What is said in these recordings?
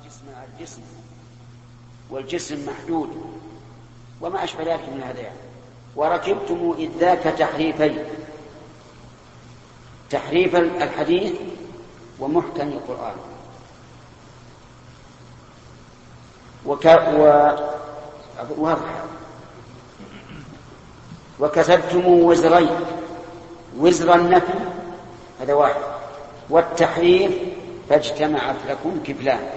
الجسم على الجسم والجسم محدود وما أشبه ذلك من هذا يعني. وركبتم إذ ذاك تحريفين، تحريف الحديث ومحكم القرآن. وكسبتم وزرين، وزر النفي هذا واحد، والتحريف فاجتمعت لكم كفلان.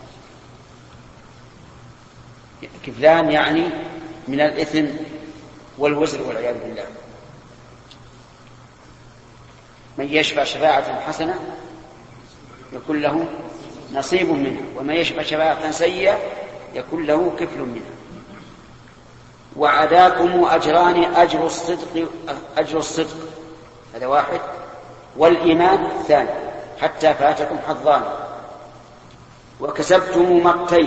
كفلان يعني من الإثم والوزر والعياذ بالله. من يشفع شفاعة حسنة يكون له نصيب منها، ومن يشفع شفاعة سيئة يكون له كفل منها. وعداكم أجران، أجر الصدق هذا واحد، والإيمان الثاني، حتى فاتكم حظان. وكسبتم مقتين،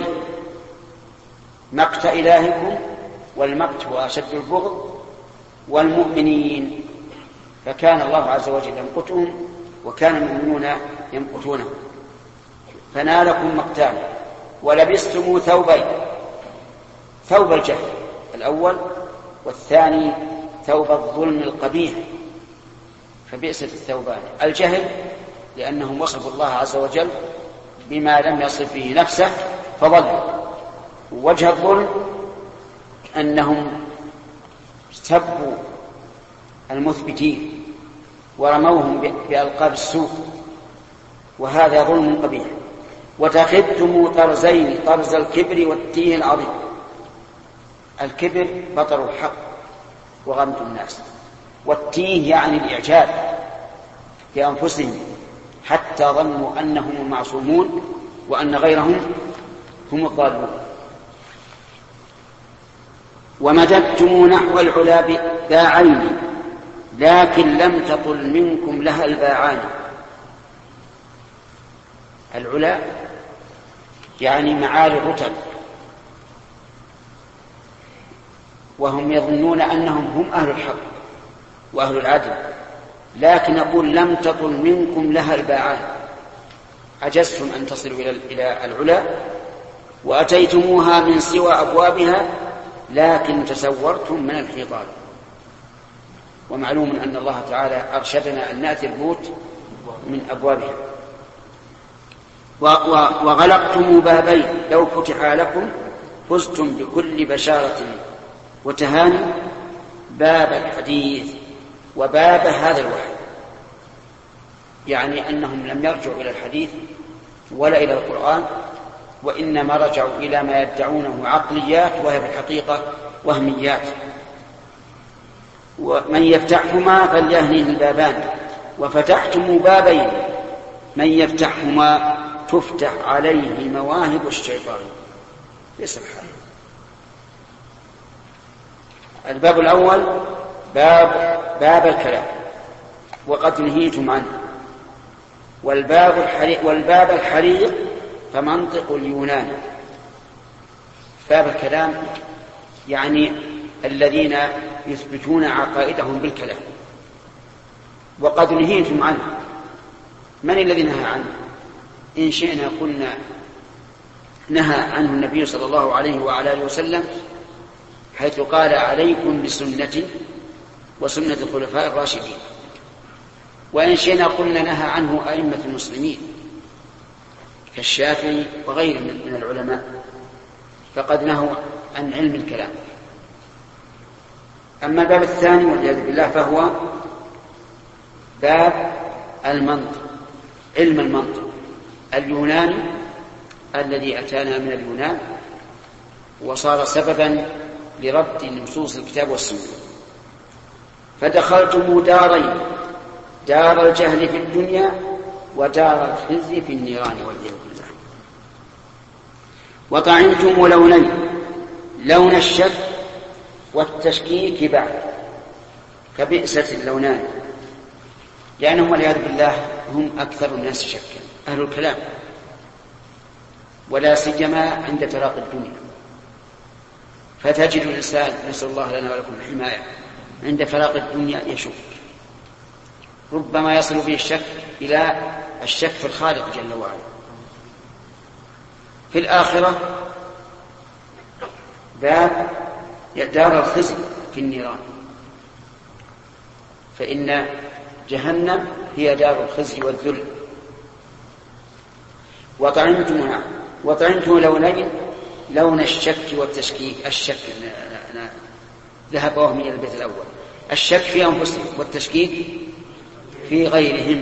مقت إلهكم، والمقت هو أشد البغض، والمؤمنين، فكان الله عز وجل يمقتهم وكان المؤمنون يمقتونه، فنالكم مقتان. ولبستم ثوبين، ثوب الجهل الأول، والثاني ثوب الظلم القبيح، فبئست الثوبان. الجهل لأنهم وصفوا الله عز وجل بما لم يصف به نفسه فضلوا. وجه الظلم أنهم سبوا المثبتين ورموهم بألقاب السوء، وهذا ظلم قبيح. وتخذتم طرزين، طرز الكبر والتيه العظيم. الكبر بطر الحق وغمط الناس، والتيه يعني الإعجاب في أنفسهم حتى ظنوا أنهم المعصومون وأن غيرهم هم الضالون. ومددتم نحو العلا باعين، لكن لم تطل منكم لها الباعان. العلا يعني معالي الرتب، وهم يظنون أنهم هم أهل الحق وأهل العدل، لكن نقول لم تطل منكم لها الباعان، عجزتم أن تصلوا إلى العلا، وأتيتموها من سوى أبوابها، لكن تسورتم من الحيطان. ومعلوم أن الله تعالى أرشدنا أن نأتي البيوت من أبوابها. وغلقتم بابين، لو فتحا لكم فزتم بكل بشارة وتهاني، باب الحديث وباب هذا الوحي، يعني أنهم لم يرجعوا إلى الحديث ولا إلى القرآن، وإنما رجعوا إلى ما يدعونه عقليات وهي في الحقيقة وهميات. ومن يفتحهما فليهنه البابان، وفتحتم بابين، من يفتحهما تفتح عليه مواهب الشيطان. سبحانه. الباب الأول باب الكلام، وقد نهيتم عنه. والباب الحريق فمنطق اليونان. باب الكلام يعني الذين يثبتون عقائدهم بالكلام. وقد نهيتم عنه، من الذي نهى عنه؟ إن شئنا قلنا نهى عنه النبي صلى الله عليه وعلى آله وسلم، حيث قال عليكم بسنتي وسنة الخلفاء الراشدين. وإن شئنا قلنا نهى عنه أئمة المسلمين كالشافعي وغيره من العلماء، فقد نهوا عن علم الكلام. أما الباب الثاني والعياذ بالله فهو باب المنطق، علم المنطق اليوناني الذي أتانا من اليونان، وصار سببا لرد نصوص الكتاب والسنة. فدخلتم دارين، دار الجهل في الدنيا ودار الخزي في النيران والعياذ بالله. وطعنتم لونين، لون الشك والتشكيك بعد، فبئست اللونان، لأنهم والعياذ بالله هم أكثر الناس شكا، أهل الكلام، ولا سيما عند فراق الدنيا. فتجد الإنسان، نسأل الله لنا ولكم الحماية، عند فراق الدنيا يشك، ربما يصل به الشك إلى الشك في الخالق جل وعلا. في الآخرة باب دار الخزي في النيران، فإن جهنم هي دار الخزي والذل. وطعمتم لونين، لون الشك والتشكيك. الشك ذهب وهم إلى البيت الأول، الشك في أنفسهم والتشكيك في غيرهم.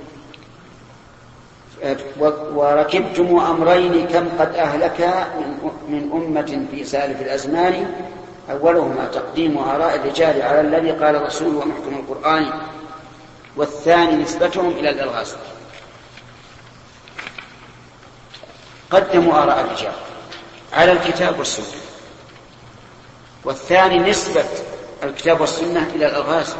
وركبتم أمرين كم قد أهلك من أمة في سالف الأزمان، أولهما تقديم آراء الرجال على الذي قال الرسول ومحكم القرآن، والثاني نسبتهم إلى الألغاز. قدموا آراء الرجال على الكتاب والسنة، والثاني نسبة الكتاب والسنة إلى الألغاز،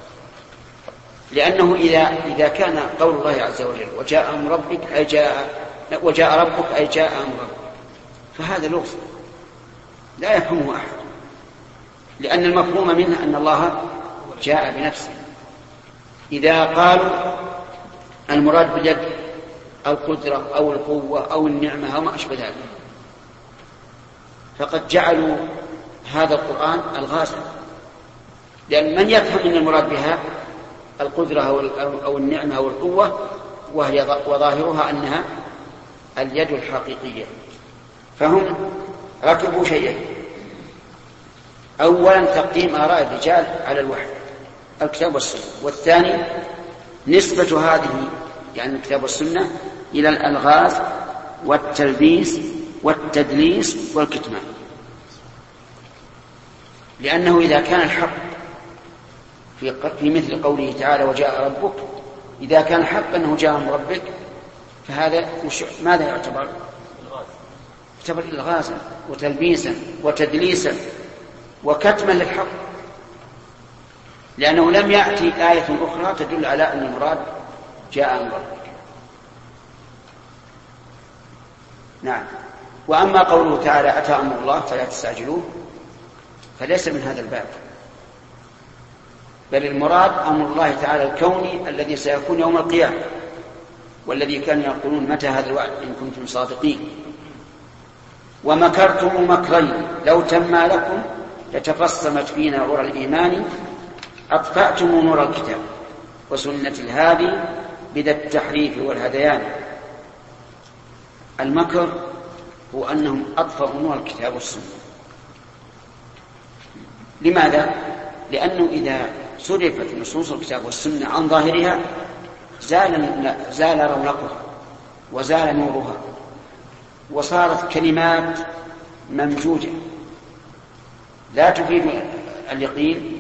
لأنه إذا كان قول الله عز وجل وجاء أمر ربك وجاء ربك أي جاء أمر ربك، فهذا لغز لا يفهمه أحد، لأن المفهوم منه أن الله جاء بنفسه. إذا قالوا المراد باليد القدرة أو القوة أو النعمة أو ما أشبه ذلك، فقد جعلوا هذا القرآن ألغازا، لأن من يفهم أن المراد بها القدرة أو النعمة أو القوة وظاهرها أنها اليد الحقيقية. فهم ركبوا شيئين: أولا تقديم آراء الرجال على الوحي الكتاب والسنة، والثاني نسبة هذه يعني الكتاب والسنة إلى الألغاز والتلبيس والتدليس والكتمان. لأنه إذا كان الحق في مثل قوله تعالى وجاء ربك، إذا كان الحق أنه جاء من ربك، فهذا ماذا يعتبر؟ يعتبر إلغازا وتلبيسا وتدليسا وكتما للحق، لأنه لم يأتي آية أخرى تدل على أن المراد جاء من ربك. نعم. وأما قوله تعالى أتى أمر الله فلا تستعجلوه، فليس من هذا الباب، بل المراد أمر الله تعالى الكوني الذي سيكون يوم القيامة، والذي كانوا يقولون متى هذا الوعد إن كنتم صادقين. ومكرتم مكرين لو تما لكم لتفصمت فينا غر الإيمان، أطفأتم نور الكتاب وسنة الهادي بذا التحريف والهذيان. المكر هو أنهم أطفأوا نور الكتاب والسنة. لماذا؟ لأنه إذا صرفت نصوص الكتاب والسنة عن ظاهرها زال رونقها وزال نورها، وصارت كلمات ممجوجة لا تفيد اليقين.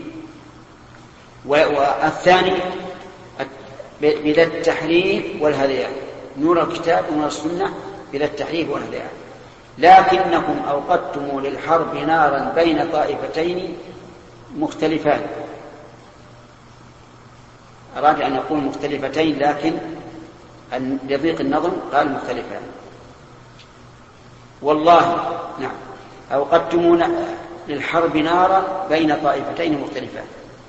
والثاني بذا التحريف والهذيان، نور الكتاب ونور السنة بذا التحريف والهذيان. لكنكم أوقدتم للحرب نارا بين طائفتين مختلفان. أراد أن يقول مختلفتين، لكن لضيق النظم قال مختلفان. والله نعم أوقدتم للحرب نارا بين طائفتين مختلفان.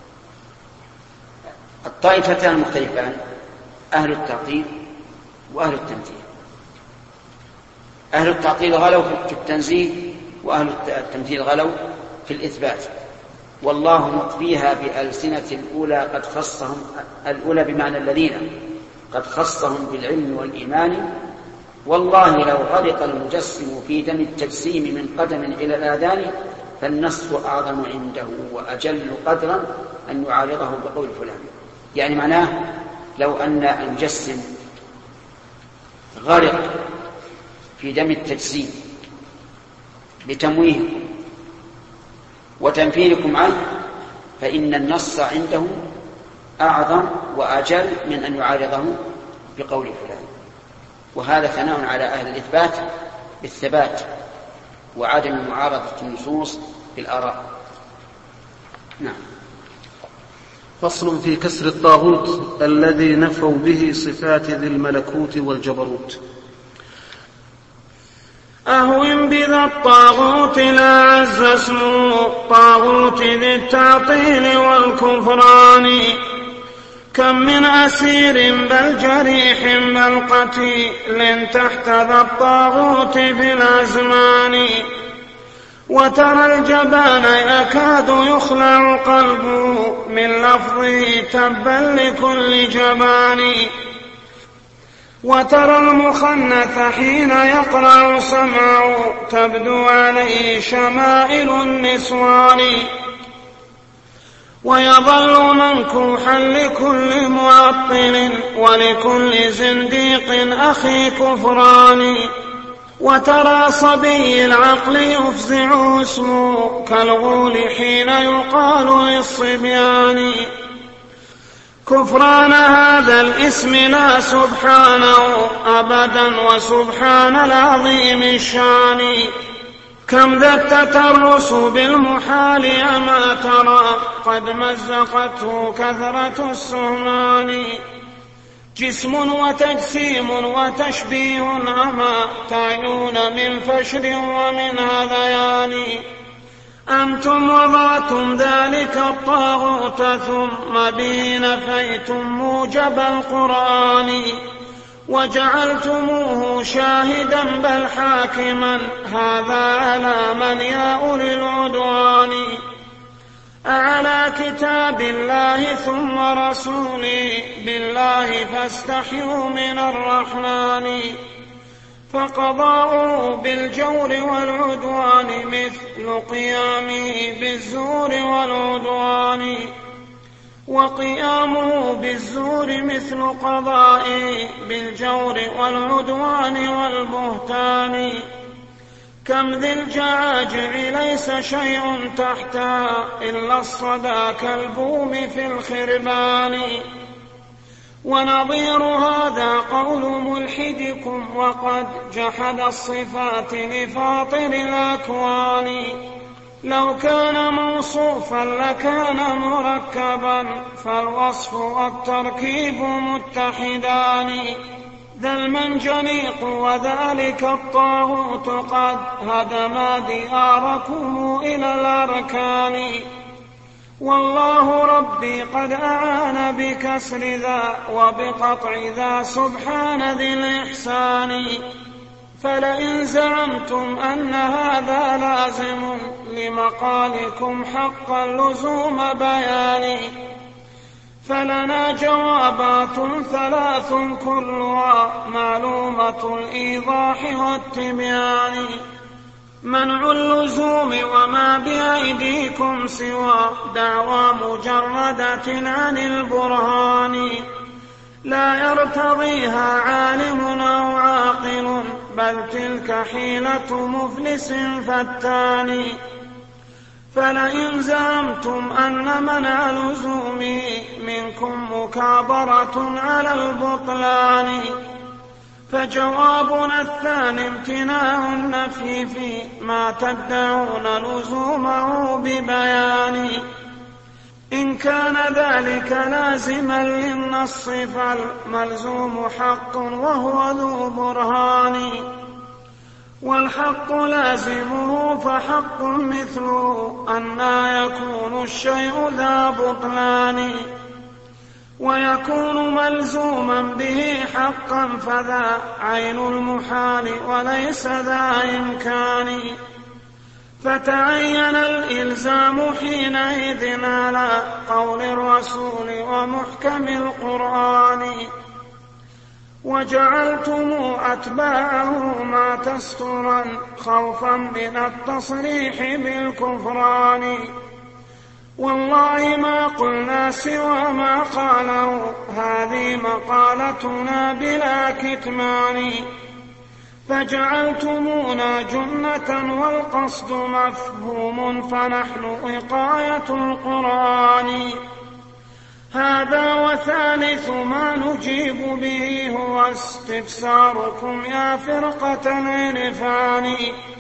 الطائفتان المختلفان أهل التعطيل وأهل التمثيل. أهل التعطيل غلوا في التنزيه، وأهل التمثيل غلوا في الإثبات. والله مطفيها بألسنة الأولى قد خصهم، الأولى بمعنى الذين قد خصهم بالعلم والإيمان. والله لو غرق المجسم في دم التجسيم من قدم إلى الآذان، فالنص أعظم عنده وأجل قدرا أن يعارضه بقول فلان. يعني معناه لو أن المجسم غرق في دم التجسيم بتمويهكم وتنفيركم عنه، فإن النص عنده أعظم وأجل من أن يعارضه بقول فلان. وهذا ثناء على أهل الإثبات بالثبات وعدم معارضة النصوص بالآراء. نعم. فصل في كسر الطاغوت الذي نفوا به صفات ذي الملكوت والجبروت. أهون بذا الطاغوت لا عز اسمه طاغوت ذي التعطيل والكفران، كم من أسير بل جريح بل قتيل تحت ذا الطاغوت في الأزمان، وترى الجبان يكاد يخلع قلبه من لفظه تبا لكل جبان، وترى المخنث حين يقرع سمعه تبدو عليه شمائل النسوان، ويظل منكوحا لكل معطل ولكل زنديق أخي كفران، وترى صبي العقل يفزع اسمه كالغول حين يقال للصبيان، كفران هذا الاسم لا سبحانه أبدا وسبحان العظيم الشان، كم ذا التترس بالمحال أما ترى قد مزقته كثرة السهمان، جسم وتجسيم وتشبيه أما تعيون من فشر ومن هذيان، أنتم وضعتم ذلك الطاغوت ثم به نفيتم موجب القرآن، وجعلتموه شاهدا بل حاكما هذا على من يا أولي العدوان، أعلى كتاب الله ثم رسولي بالله فاستحيوا من الرحمن، فقضاؤه بالجور والعدوان مثل قيامه بالزور والعدوان، وقيامه بالزور مثل قضائه بالجور والعدوان والبهتان، كم ذي الجعاجع ليس شيء تحتها إلا الصدى كالبوم في الخربان، ونظير هذا قول ملحدكم وقد جحد الصفات لفاطر الأكوان، لو كان موصوفا لكان مركبا فالوصف والتركيب متحدان، ذا المنجنيق وذلك الطاغوت قد هدم دياركم إلى الأركان، والله ربي قد أعان بكسر ذا وبقطع ذا سبحان ذي الإحسان، فلئن زعمتم أن هذا لازم لمقالكم حقا لزوم بيان، فلنا جوابات ثلاث كلها معلومة الإيضاح والتبيان، منع اللزوم وما بأيديكم سوى دعوى مجردة عن البرهان، لا يرتضيها عالم أو عاقل بل تلك حيلة مفلس فتان، فلئن زعمتم أن منع لزومه منكم مكابرة على البطلان، فجوابنا الثاني امتناع النفي فيما تدعون لزومه ببيان، إن كان ذلك لازما للنص فالملزوم حق وهو ذو برهان، والحق لازمه فحق مثله أن يكون الشيء ذا بطلان، ويكون ملزوما به حقا فذا عين المحال وليس ذا إمكان، فتعين الإلزام حينئذ على قول الرسول ومحكم القرآن، وجعلتم أتباعه ما تسترا خوفا من التصريح بالكفران، والله ما قلنا سوى ما قاله هذه مقالتنا بلا كتمان، فجعلتمونا جنة والقصد مفهوم فنحن وقاية القرآن، هذا وثالث ما نجيب به هو استفساركم يا فرقة العرفان،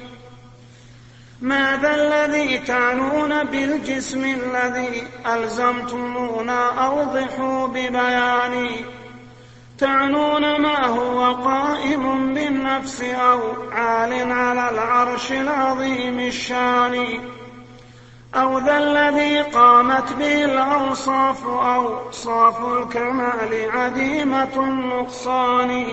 ماذا الذي تعنون بالجسم الذي ألزمتمونا أوضحوا ببيان، تعنون ما هو قائم بالنفس أو عال على العرش العظيم الشان، أو ذا الذي قامت به الأوصاف أوصاف الكمال عديمة النقصان،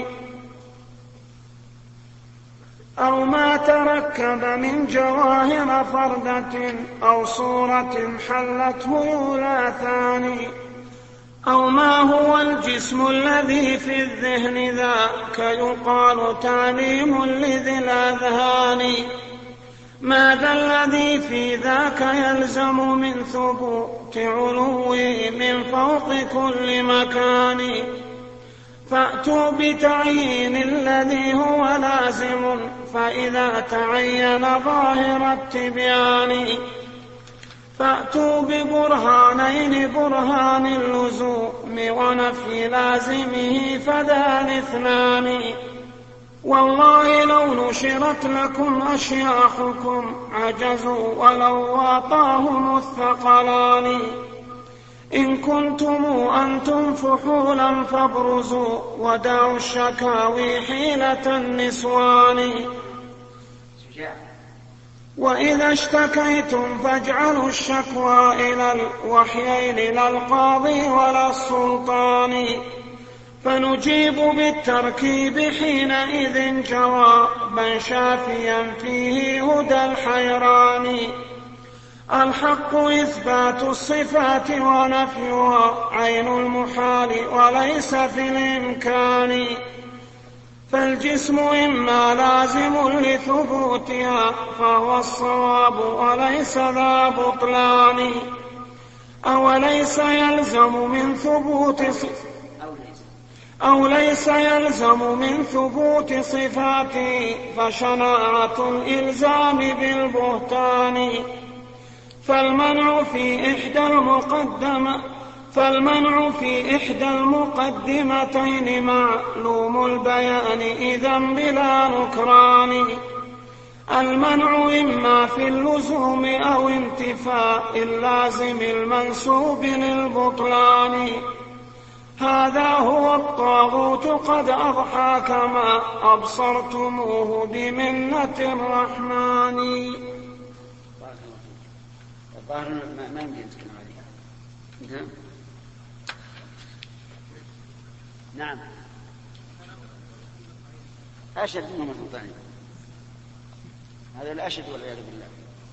أو ما تركب من جواهر فردة أو صورة حلته يولاثان، أو ما هو الجسم الذي في الذهن ذاك يقال تعليم لذي الأذهان، ماذا الذي في ذاك يلزم من ثبوت علوه من فوق كل مكان، فأتوا بتعيين الذي هو لازم فإذا تعين ظاهر التبيان، فأتوا ببرهانين برهان اللزوم ونفي لازمه فذان اثنان، والله لو نشرت لكم أشياخكم عجزوا ولو واطاهم الثقلان، إن كنتم أنتم فحولا فابرزوا ودعوا الشكاوي حيلة النسوان، وإذا اشتكيتم فاجعلوا الشكوى إلى الوحيين لا القاضي ولا السلطان، فنجيب بالتركيب حينئذ جوابا شافيا فيه هدى الحيران، الحق إثبات الصفات ونفيها عين المحال وليس في الإمكان، فالجسم إما لازم لثبوتها فهو الصواب وليس ذا بطلان، أوليس يلزم من ثبوت صفاته فشناعة الإلزام بالبهتان، فالمنع في إحدى المقدمتين معلوم البيان إذا بلا نكران، المنع إما في اللزوم أو انتفاء اللازم المنسوب للبطلان، هذا هو الطاغوت قد أضحى كما أبصرتموه بمنة الرحمن. الظاهر ما يمكن نتكلم عليها. نعم أشد منهم الثاني، هذا الأشد والعياذ بالله.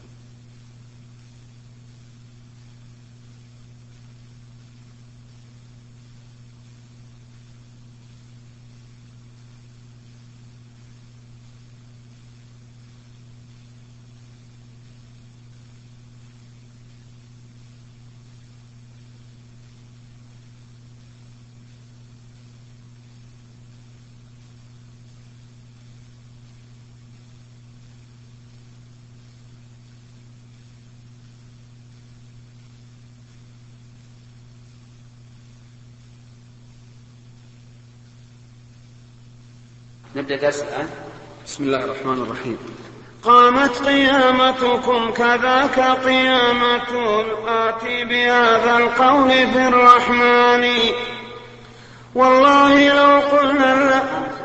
نبدأ درس الآن. بسم الله الرحمن الرحيم. قامت قيامتكم كذاك قيامة الآتي بهذا القول في الرحمن، والله لو قلنا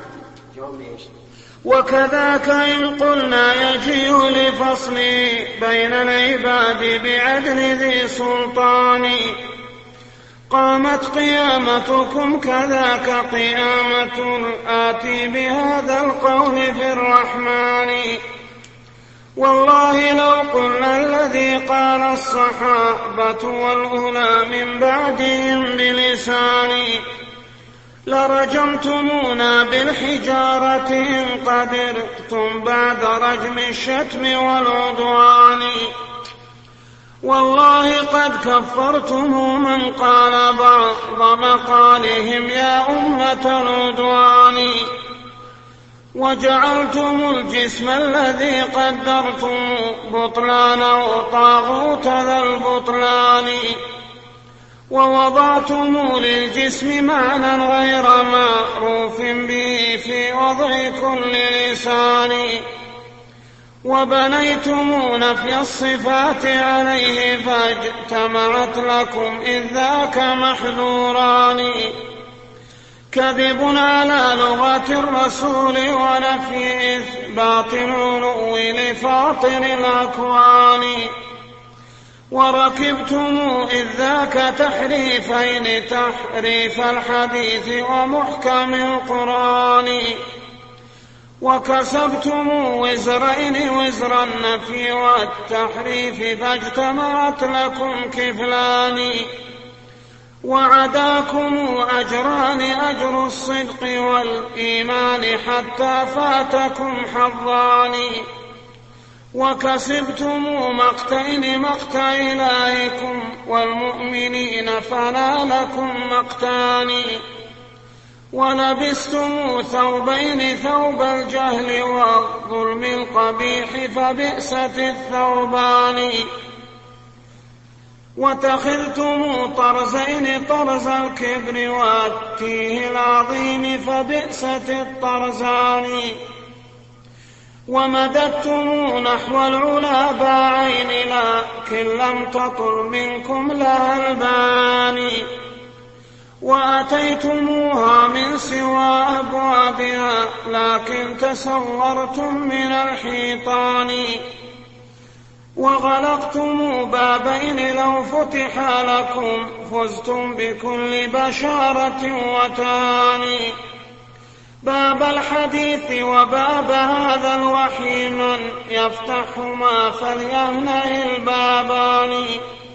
وكذاك إن قلنا يجيء لفصل بين العباد بعدل ذي سلطان، قامت قيامتكم كذاك قيامة آتي بهذا القول في الرحمن، والله لو قلنا الذي قال الصحابة والأولى من بعدهم بلسان، لرجمتمونا بالحجارة إن قدرتم بعد رجم الشتم والعدوان، والله قد كفرتم من قال بعض مقالهم يا أمة العدوان، وجعلتم الجسم الذي قدرتم بطلانه طاغوت ذا البطلان، ووضعتم للجسم معنى غير معروف به في وضع كل لسان، وبنيتم نفي الصفات عليه فاجتمعت لكم إذ ذاك محذوران، كذب على لغة الرسول ونفي إثبات العلو لفاطر الأكوان، وركبتم إذ ذاك تحريفين تحريف الحديث ومحكم القرآن وكسبتم وزرين وزر النفي والتحريف فاجتمعت لكم كفلان وعداكم أجران أجر الصدق والإيمان حتى فاتكم حظان وكسبتم مقتين مقت إلهكم والمؤمنين فنالكم مقتان ولبستم ثوبين ثوب الجهل والظلم القبيح فبئست الثوبان واتخذتم طرزين طرز الكبر والتيه العظيم فبئست الطرزان ومددتم نحو العلا باعين لكن لم تطل منكم لها البان وأتيتموها من سوى أبوابها لكن تسورتم من الحيطان وغلقتم بابين لو فتح لكم فزتم بكل بشارة وتان باب الحديث وباب هذا الوحي من يفتحهما فليهنئ البابان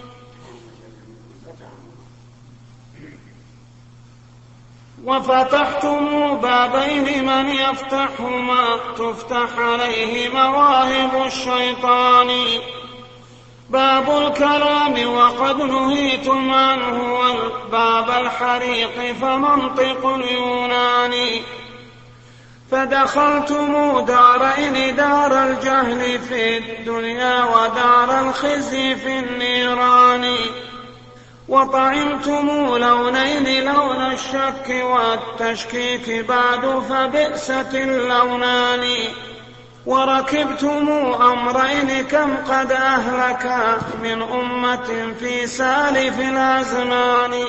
وفتحتم بابين من يفتحهما تفتح عليه مواهب الشيطان باب الكلام وقد نهيتم عنه والباب الحريق فمنطق اليونان فدخلتم دارين دار الجهل في الدنيا ودار الخزي في النيران وطعمتم لونين لون الشك والتشكيك بعد فبئست اللونان وركبتم أمرين كم قد أهلك من أمة في سالف الأزمان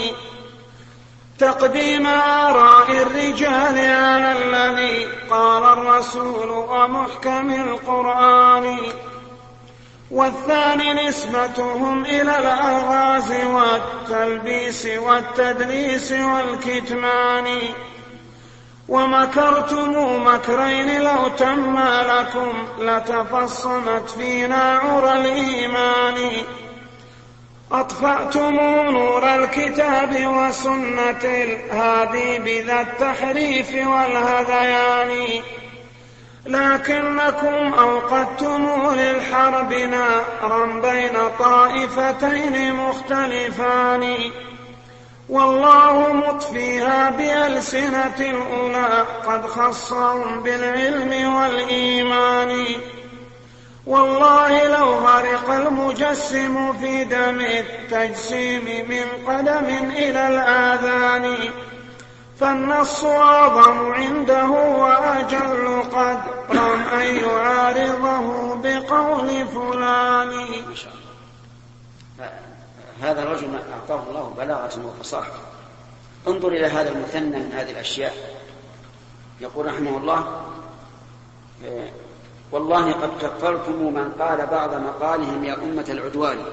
تقديم آراء الرجال على الذي قال الرسول ومحكم القرآن والثاني نسبتهم إلى الألغاز والتلبيس والتدليس والكتمان ومكرتم مكرين لو تم لكم لتفصمت فينا عرى الإيمان أطفأتم نور الكتاب وسنة الهادي بذا التحريف والهذيان لكنكم أوقدتم للحرب نارا بين طائفتين مختلفان والله مطفيها بألسنة الأولى قد خصهم بالعلم والإيمان والله لو غرق المجسم في دم التجسيم من قدم إلى الآذان فالنص أعظم عنده وأجل قدرا أن يعارضه بقول فلان. هذا الرجل أعطاه الله بلاغة وفصاحة. انظر إلى هذا المثنى من هذه الأشياء. يقول رحمه الله والله قد كفرتم من قال بعض مقالهم يا أمة العدوان،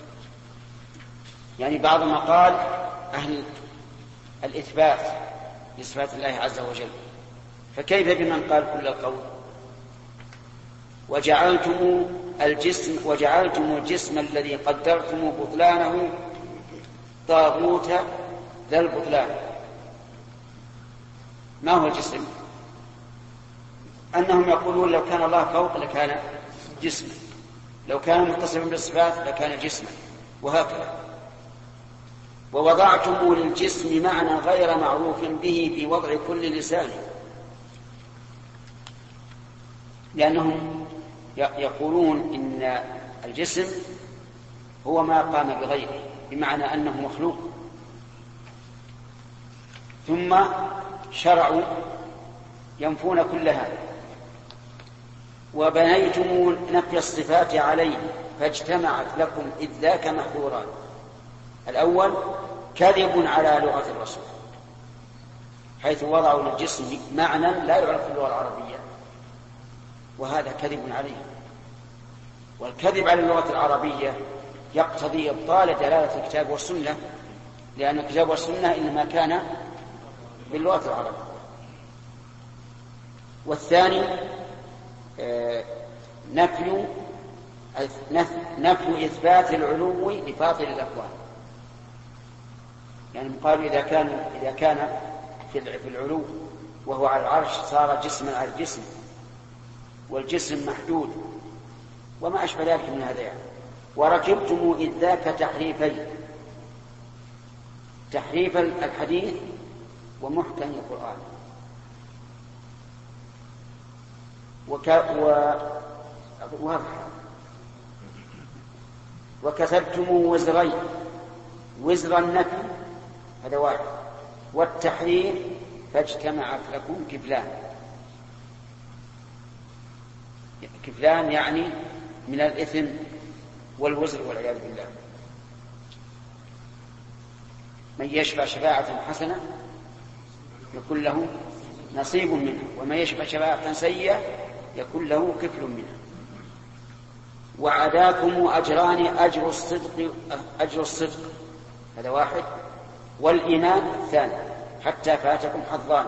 يعني بعض مقال أهل الإثبات لصفات الله عز وجل، فكيف بمن قال كل القول؟ وجعلتم الجسم الذي قدرتم بطلانه طاغوت ذا البطلان. ما هو الجسم؟ أنهم يقولون لو كان الله فوق لكان جسما، لو كان متصفا بالصفات لكان جسما، وهكذا. ووضعتم للجسم معنى غير معروف به في وضع كل لسان، لأنهم يقولون إن الجسم هو ما قام بغيره، بمعنى أنه مخلوق. ثم شرعوا ينفون كل هذا، وبنيتم نفي الصفات عليه فاجتمعت لكم إذ ذاك محظوران. الأول كذب على لغة الرسول، حيث وضعوا للجسم معنى لا يعرف في اللغة العربية، وهذا كذب عليه. والكذب على اللغة العربية يقتضي إبطال دلالة الكتاب والسنة، لأن الكتاب والسنة إنما كان باللغة العربية. والثاني نفي إثبات العلو لفاضل الأكوان، يعني قالوا إذا كان في العلو وهو على العرش صار جسما على الجسم، والجسم محدود وما أشبه ذلك من هذا يعني. وركبتم إذ ذاك تحريفين، تحريف الحديث ومحكم القرآن. وكسبتم وزرين، وزر النفي هذا واحد، والتحريف فاجتمعت لكم كفلان. كفلان يعني من الإثم والوزر والعياذ بالله. من يشفع شفاعة حسنة يكون له نصيب منها، ومن يشفع شفاعة سيئة يكون له كفل منها. وعداكم أجران، أجر الصدق هذا واحد، والإيمان الثاني، حتى فاتكم حظان.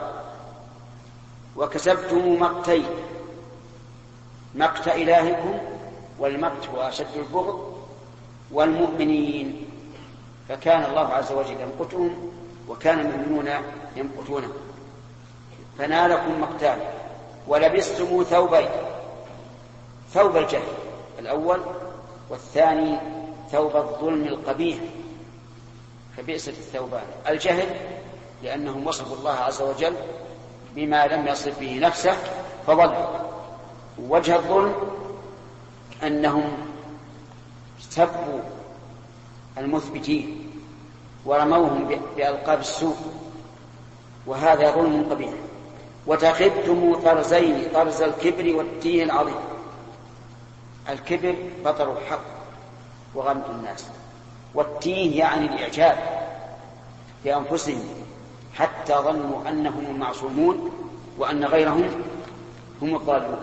وكسبتم مقتين، مقت إلهكم، والمقت هو أشد البغض، والمؤمنين، فكان الله عز وجل يمقتهم وكان المؤمنون يمقتونه، فنالكم مقتان. ولبستم ثوبين، ثوب الجهل الأول، والثاني ثوب الظلم القبيح، فبئست الثوبان. الجهل لأنهم وصفوا الله عز وجل بما لم يصف به نفسه فضلوا. وجه الظلم أنهم سبوا المثبتين ورموهم بألقاب السوء، وهذا ظلم قبيح. وتخذتم طرزين، طرز الكبر والتيه العظيم. الكبر بطر الحق وغمط الناس، والتيه يعني الإعجاب بأنفسهم حتى ظنوا أنهم المعصومون وأن غيرهم هم الضالون.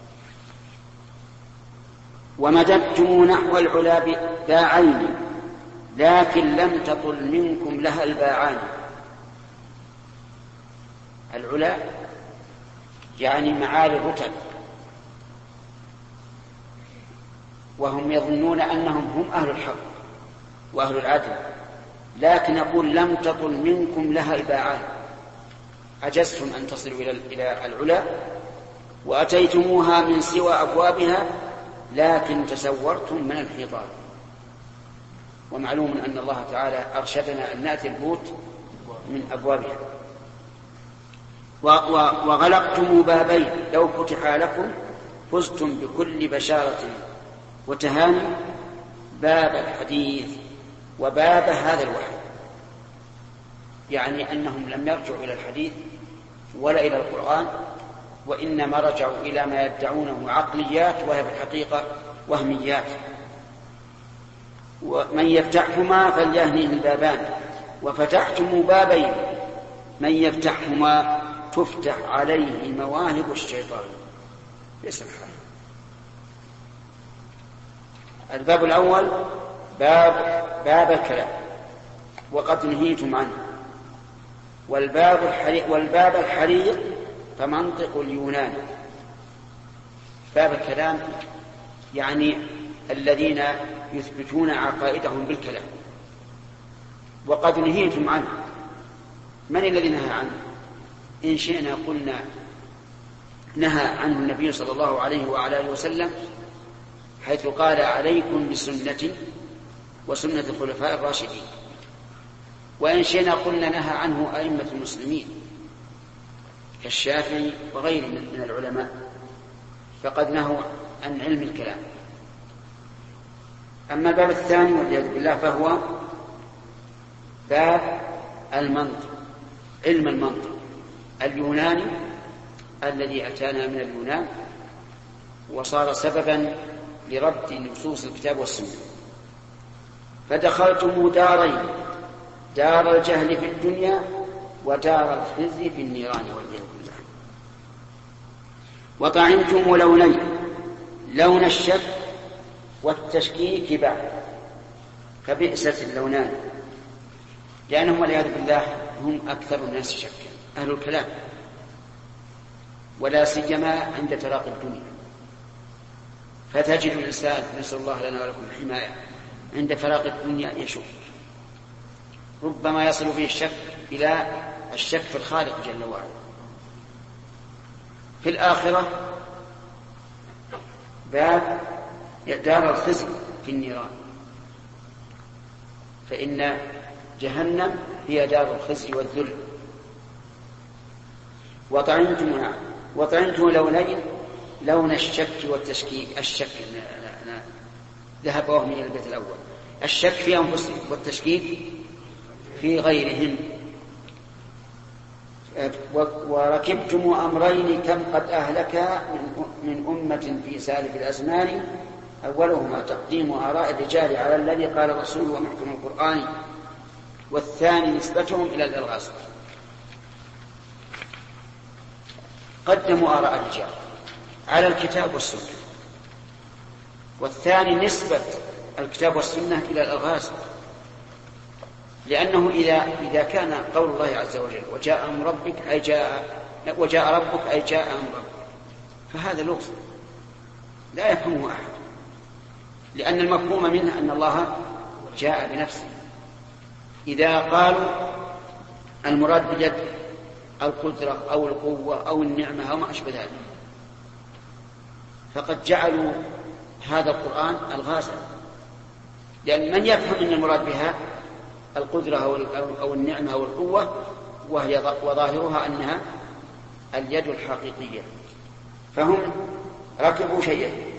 ومددتم نحو العلا باعين، لكن لم تطل منكم لها الباعان. العلا يعني معالي الرتب، وهم يظنون أنهم هم أهل الحق وأهل العدل، لكن يقول لم تطل منكم لها الباعان، عجزتم أن تصلوا إلى العلا، وأتيتموها من سوى أبوابها، لكن تسورتم من الحيطان. ومعلوم أن الله تعالى أرشدنا أن نأتي البيوت من أبوابها. وغلقتم بابين، لو فتح لكم فزتم بكل بشارة وتهاني، باب الحديث وباب هذا الوحي، يعني أنهم لم يرجعوا إلى الحديث ولا إلى القرآن، وإنما رجعوا إلى ما يدعونه عقليات وهي في الحقيقة وهميات. ومن يفتحهما فليهنيه البابان، وفتحتم بابين، من يفتحهما تفتح عليه مواهب الشيطان. سبحانه. الباب الأول باب الكلام، وقد نهيتم عنه. والباب الحريق فمنطق اليونان. باب الكلام يعني الذين يثبتون عقائدهم بالكلام، وقد نهيتم عنه. من الذي نهى عنه؟ إن شئنا قلنا نهى عنه النبي صلى الله عليه وعلى آله وسلم، حيث قال عليكم بسنتي وسنة الخلفاء الراشدين. وإن شئنا قلنا نهى عنه أئمة المسلمين كالشافعي وغيره من العلماء، فقد نهوا عن علم الكلام. أما الباب الثاني والعياذ بالله فهو باب المنطق، علم المنطق اليوناني الذي أتانا من اليونان، وصار سببا لرد نصوص الكتاب والسنة. فدخلتم دارين، دار الجهل في الدنيا ودار الخزي في النيران والعياذ بالله. وطعمتم لونين، لون الشك والتشكيك بعد. فبئست اللونان، لأنهم والعياذ بالله هم أكثر الناس شكا، أهل الكلام، ولا سيما عند تلاقي الدنيا. فتجد الإنسان، نسأل الله لنا ولكم الحماية، عند فراق الدنيا يشك، ربما يصل به الشك إلى الشك في الخالق جل وعلا. في الآخرة باب دار الخزي في النيران، فإن جهنم هي دار الخزي والذل. وطعنتم لونين، لون الشك والتشكيك. الشك ذهب وهم إلى البيت الأول، الشك في أنفسهم والتشكيك في غيرهم. وركبتم أمرين كم قد أهلك من أمة في سالف الأزمان، أولهما تقديم آراء الرجال على الذي قال الرسول ومحكم القرآن، والثاني نسبتهم إلى الإلغاز. قدموا آراء الرجال على الكتاب والسنة، والثاني نسبة الكتاب والسنة إلى الألغاز، لأنه إذا كان قول الله عز وجل وجاء أمر ربك أي وجاء ربك أي جاء أمر ربك، فهذا لغز لا يفهمه أحد، لأن المفهوم منه أن الله جاء بنفسه. إذا قالوا المراد بيد القدرة أو القوة أو النعمة أو ما أشبه ذلك، فقد جعلوا هذا القرآن ألغازا، لأن من يفهم أن المراد بها القدرة أو النعمة أو القوة وظاهرها أنها اليد الحقيقية، فهم ركبوا شيئين: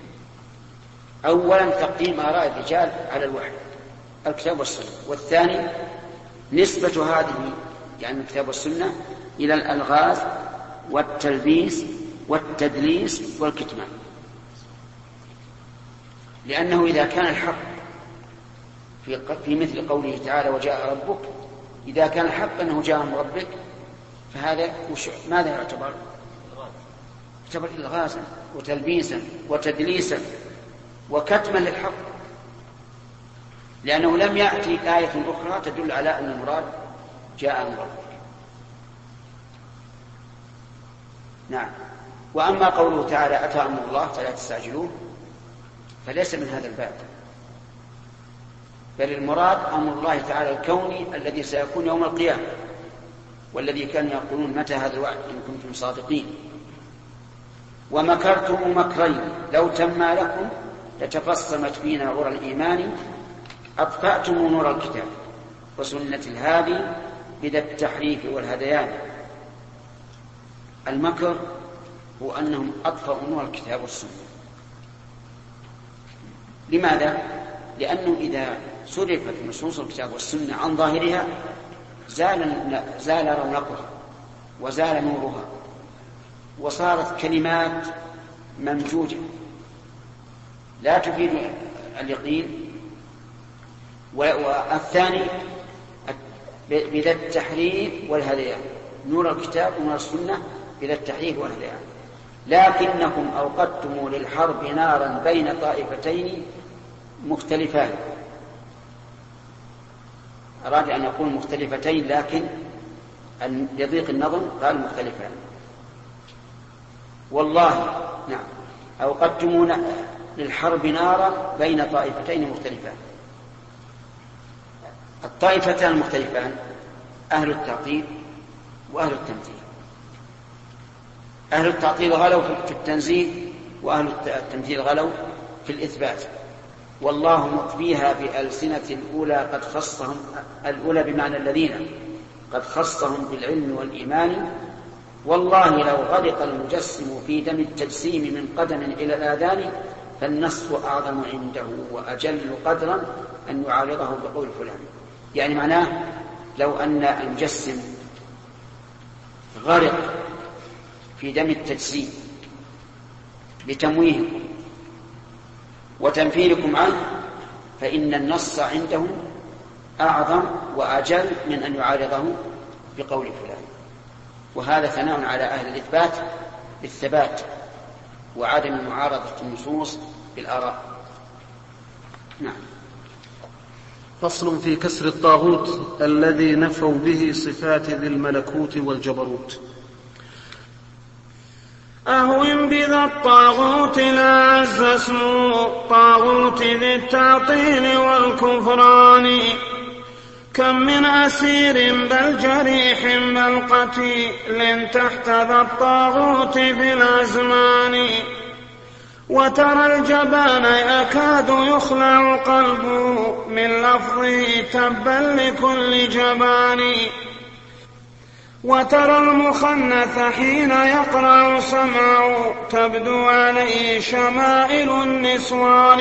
أولا تقديم آراء الرجال على الوحي الكتاب والسنة، والثاني نسبة هذه يعني الكتاب والسنة إلى الألغاز والتلبيس والتدليس والكتمان. لأنه إذا كان الحق في مثل قوله تعالى وجاء ربك، إذا كان الحق أنه جاء من ربك، فهذا ماذا يعتبر؟ يعتبر إلغازا وتلبيسا وتدليسا وكتما للحق، لأنه لم يأتي آية أخرى تدل على أن المراد جاء من ربك. نعم. وأما قوله تعالى أتى أمر الله فلا تستعجلوه، فليس من هذا الباب، بل المراد أمر الله تعالى الكوني الذي سيكون يوم القيامة، والذي كانوا يقولون متى هذا الوعد إن كنتم صادقين. ومكرتم مكرين لو تما لكم لتفصمت فينا غر الإيمان، أطفأتم نور الكتاب وسنة الهادي بذا التحريف والهذيان. المكر هو أنهم أطفأوا نور الكتاب والسنة. لماذا؟ لأنه إذا صرفت نصوص الكتاب والسنة عن ظاهرها زال رونقها وزال نورها، وصارت كلمات ممجوجة لا تفيد اليقين. والثاني بذا التحريف والهذيان، نور الكتاب ونور السنة بذا التحريف والهذيان. لكنكم أوقدتم للحرب نارا بين طائفتين مختلفان. أراد أن يقول مختلفتين، لكن لضيق النظم قال مختلفان. والله نعم أوقدتم للحرب نارا بين طائفتين مختلفان. الطائفتان المختلفان أهل التعطيل وأهل التمثيل. أهل التعطيل غلوا في التنزيه، وأهل التمثيل غلوا في الإثبات. والله مطفيها بألسنة الأولى قد خصهم، الأولى بمعنى الذين قد خصهم بالعلم والإيمان. والله لو غرق المجسم في دم التجسيم من قدم إلى الآذان، فالنص أعظم عنده وأجل قدرا أن يعارضه بقول فلان. يعني معناه لو أن المجسم غرق في دم التجسيم بتمويهكم وتنفيركم عنه، فإن النص عندهم أعظم وأجل من أن يعارضه بقول فلان. وهذا ثناء على أهل الإثبات بالثبات وعدم معارضة النصوص بالآراء. نعم. وأما قوله تعالى أتى أمر الله فلا تستعجلوه، فليس من هذا الباب، بل المراد أمر الله تعالى الكوني الذي سيكون يوم القيامة، والذي كانوا يقولون متى هذا الوعد إن كنتم صادقين. فصل في كسر الطاغوت الذي نفوا به صفات ذي الملكوت والجبروت. أهون بذا الطاغوت لا عز اسمه طاغوت ذي التعطيل والكفران. كم من أسير بل جريح بل قتيل تحت ذا الطاغوت في الأزمان. وترى الجبان يكاد يخلع قلبه من لفظه تبا لكل جبان. وترى المخنث حين يقرع سمعه تبدو عليه شمائل النسوان.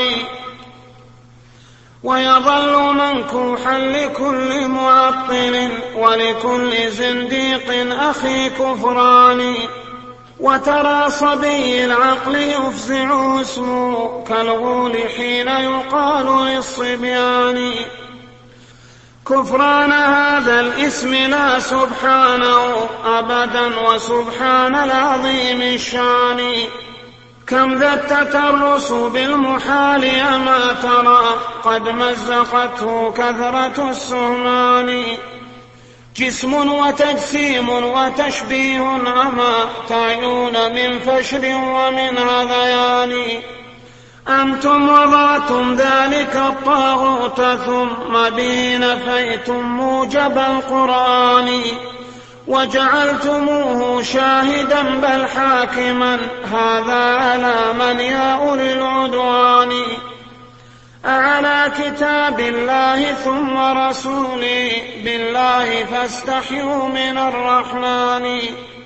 ويظل منكوحا لكل معطل ولكل زنديق أخي كفران. وترى صبي العقل يفزعه اسمه كالغول حين يقال للصبيان. كفران هذا الاسم لا سبحانه أبدا وسبحان العظيم الشان. كم ذا التترس بالمحال أما ترى قد مزقته كثرة السهمان. جسم وتجسيم وتشبيه أما تعيون من فشر ومن هذيان. أنتم وضعتم ذلك الطاغوت ثم به نفيتم موجب القرآن. وجعلتموه شاهدا بل حاكما هذا على من يا أولي العدوان. أعلى كتاب الله ثم رسوله بالله فاستحيوا من الرحمن.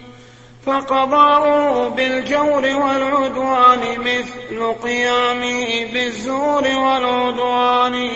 فقضاؤه بالجور والعدوان مثل قيامه بالزور والعدوان.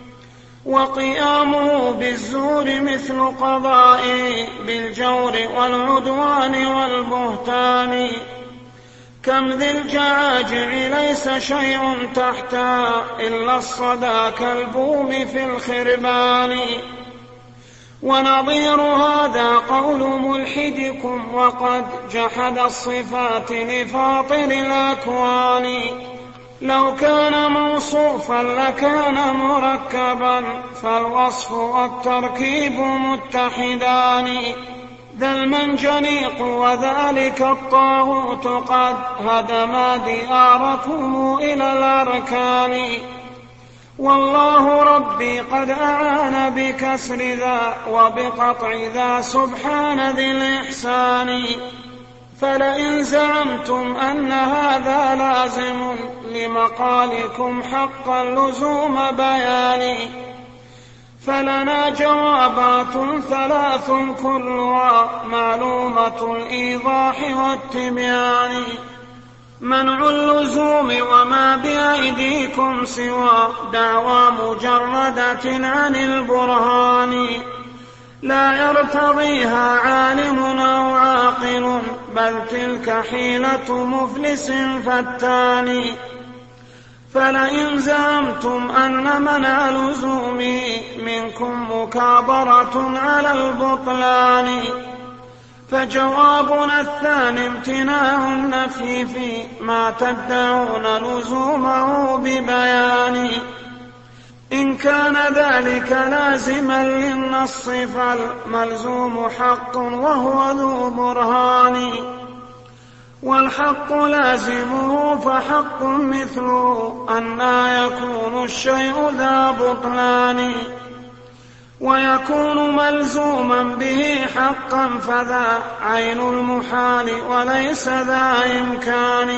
وقيامه بالزور مثل قضائه بالجور والعدوان والبهتان. كم ذي الجعاجع ليس شيء تحتها إلا الصدى كالبوم في الخربان. ونظير هذا قول ملحدكم وقد جحد الصفات لفاطر الأكوان. لو كان موصوفا لكان مركبا فالوصف والتركيب متحدان. ذا المنجنيق وذلك الطاغوت قد هدم دياركم إلى الأركان. والله ربي قد أعان بكسر ذا وبقطع ذا سبحان ذي الإحسان. فلئن زعمتم أن هذا لازم لمقالكم حقا لزوم بيان فلنا جوابات ثلاث كلها معلومة الإيضاح والتبيان. منع اللزوم وما بأيديكم سوى دعوى مجردة عن البرهان لا يرتضيها عالم أو عاقل بل تلك حيلة مفلس فتان. فلئن زعمتم أن منع لزومه منكم مكابرة على البطلان فجوابنا الثاني امتناع النفي في ما تدعون لزومه ببيان. إن كان ذلك لازما للنص فالملزوم حق وهو ذو برهان والحق لازمه فحق مثله أن يكون الشيء ذا بطلان ويكون ملزوما به حقا فذا عين المحال وليس ذا إمكان.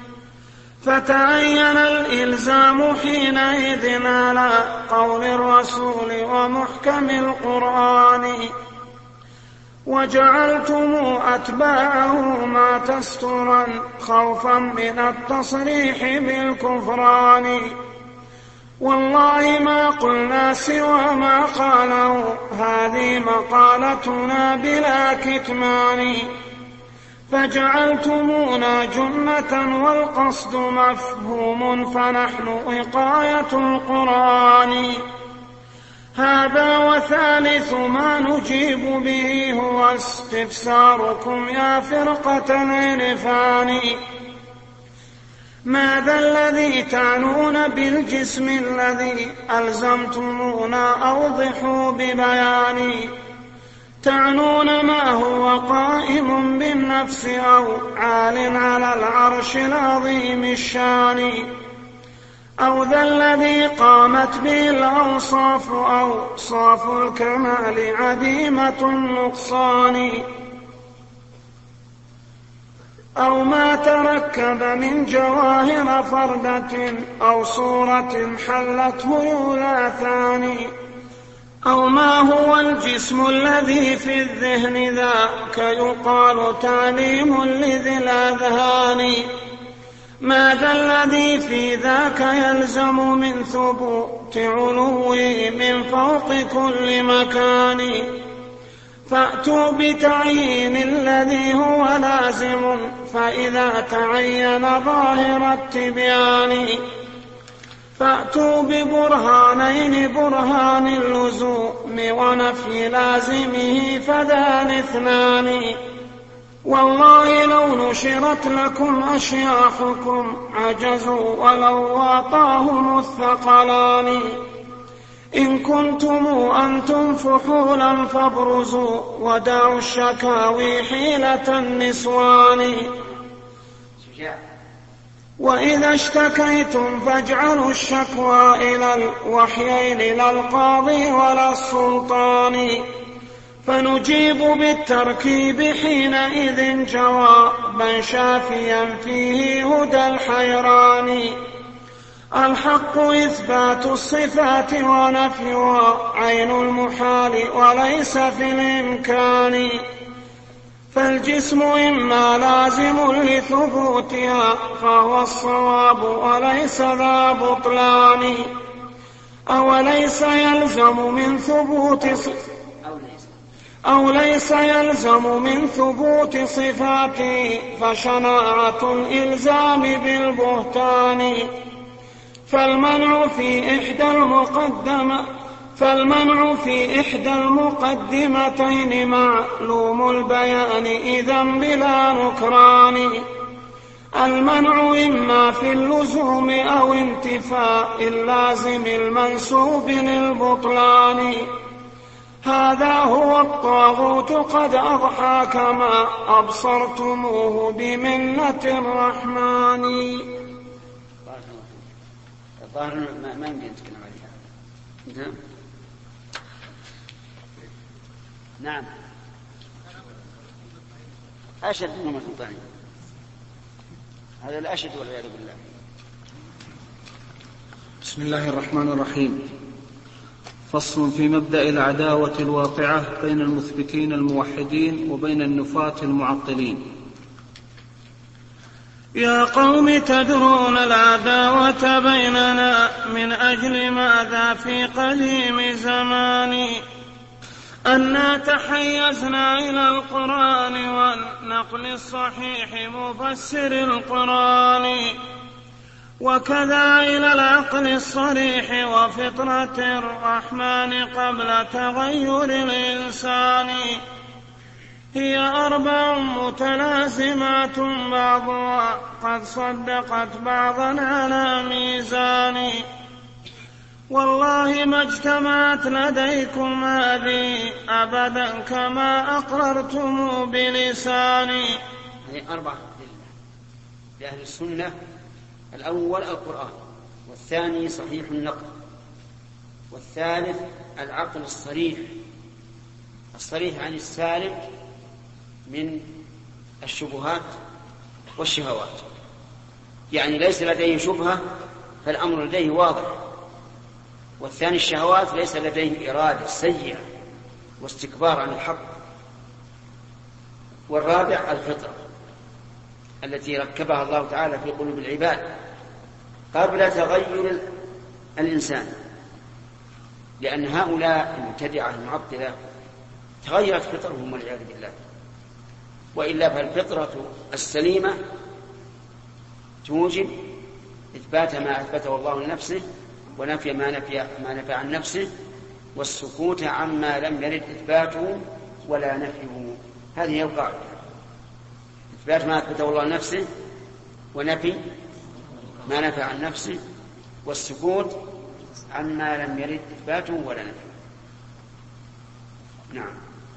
فتعين الإلزام حينئذ على قول الرسول ومحكم القرآن وجعلتم أتباعه ما تسترا خوفا من التصريح بالكفران. والله ما قلنا سوى ما قاله هذه مقالتنا بلا كتمان فجعلتمونا جنة والقصد مفهوم فنحن وقاية القرآن. هذا وثالث ما نجيب به هو استفساركم يا فرقة العرفان ماذا الذي تعنون بالجسم الذي ألزمتمونا؟ أوضحوا ببياني. تعنون ما هو قائم بالنفس أو عال على العرش العظيم الشان، أو ذا الذي قامت به الأوصاف أوصاف الكمال عديمة النقصان، أو ما تركب من جواهر فردة أو صورة حلت ميولاثان، أو ما هو الجسم الذي في الذهن ذاك يقال تعليم لذي الأذهان، ماذا الذي في ذاك يلزم من ثبوت علوه من فوق كل مكان، فأتوا بتعيين الذي هو لازم فإذا تعين ظاهر التبيان، فأتوا ببرهانين برهان اللزوم ونفي لازمه فذان اثنان، والله لو نشرت لكم أشياخكم عجزوا ولو واطاهم الثقلان، إن كنتم أنتم فحولا فابرزوا ودعوا الشكاوي حيلة النسوان، وإذا اشتكيتم فاجعلوا الشكوى إلى الوحيين لا القاضي ولا السلطان، فنجيب بالتركيب حينئذ جوابا شافيا فيه هدى الحيران، الحق إثبات الصفات ونفيها عين المحال وليس في الإمكان، فالجسم إما لازم لثبوتها فهو الصواب وليس ذا بطلان، أوليس يلزم من ثبوت صفاته فشناعة الإلزام بالبهتان، فالمنع في إحدى المقدمتين معلوم البيان إذا بلا نكران، المنع إما في اللزوم أو انتفاء اللازم المنسوب للبطلان، هذا هو الطاغوت قد أضحى كما أبصرتموه بمنة الرحمن. الظاهر ما يمكن نتكلم عليها. نعم أشد منهم السلطانين، هذا الأشد والعياذ بالله. بسم الله الرحمن الرحيم. فصل في مبدأ العداوة الواقعة بين المثبتين الموحدين وبين النفاة المعطلين. يا قوم تدرون العداوة بيننا من أجل ماذا في قديم زمان، أنا تحيزنا إلى القرآن والنقل الصحيح مفسر القرآن، وكذا إلى العقل الصريح وفطرة الرحمن قبل تغير الإنسان، هي أربع متلازمات بعضها قد صدقت بعضا على ميزان، والله ما اجتمعت لديكم هذه أبدا كما أقررتم بلساني. هذه أربعة لأهل السنة: الأول القرآن، والثاني صحيح النقل، والثالث العقل الصريح عن السالم من الشبهات والشهوات، يعني ليس لديه شبهة فالأمر لديه واضح، والثاني الشهوات ليس لديه إرادة سيئة واستكبار عن الحق، والرابع الفطرة التي ركبها الله تعالى في قلوب العباد قبل تغير الإنسان، لأن هؤلاء المبتدعة المعطلة تغيرت فطرهم والعياذ بالله، وإلا فالفطرة السليمة توجب إثبات ما أثبته الله لنفسه ونفي ما نفى عن نفسه، والسكوت عما لم يرد إثباته ولا نفيه. هذه هي القاعدة: إثبات ما أثبته الله لنفسه ونفي ما نفى عن نفسه، والسكوت عما لم يرد إثباته ولا نفيه. نعم.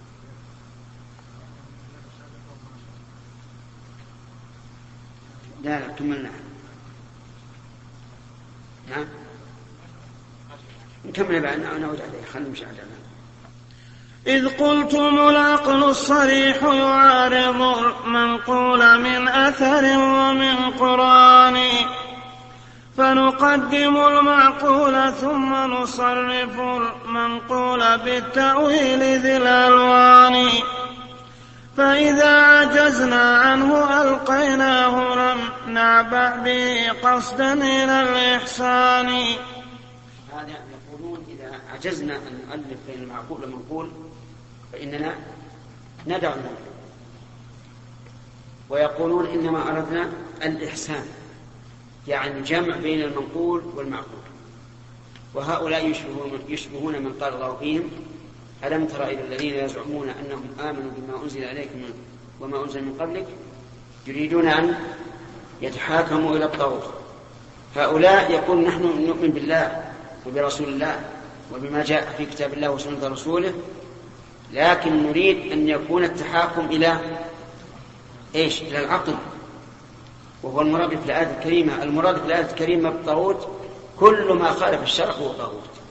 لا كملنا. نعم نكمل بعد نعود عليه. خلنا نمشي على إذ قلتم العقل الصريح يعارض المنقول من أثر ومن قرآن، فنقدم المعقول ثم نصرف المنقول بالتأويل ذي الألوان، فإذا عجزنا عنه ألقيناه لم نعبأ به قصدا إلى الإحسان. هذا يقولون إذا عجزنا أن نؤلف بين المعقول والمنقول فإننا ندع المنقول، ويقولون إنما أردنا الإحسان، يعني جمع بين المنقول والمعقول. وهؤلاء يشبهون من قال الله فيهم: ألم تر إلى الذين يزعمون أنهم آمنوا بما أنزل عليكم وما أنزل من قبلك يريدون أن يتحاكموا إلى الطاغوت. هؤلاء يقول: نحن نؤمن بالله وبرسول الله وبما جاء في كتاب الله وسنة رسوله، لكن نريد أن يكون التحاكم إلى إيش؟ إلى العقل، وهو المراد في الآية الكريمة. المراد في الآية الكريمة بالطاغوت كل ما خالف الشرع هو طاغوت.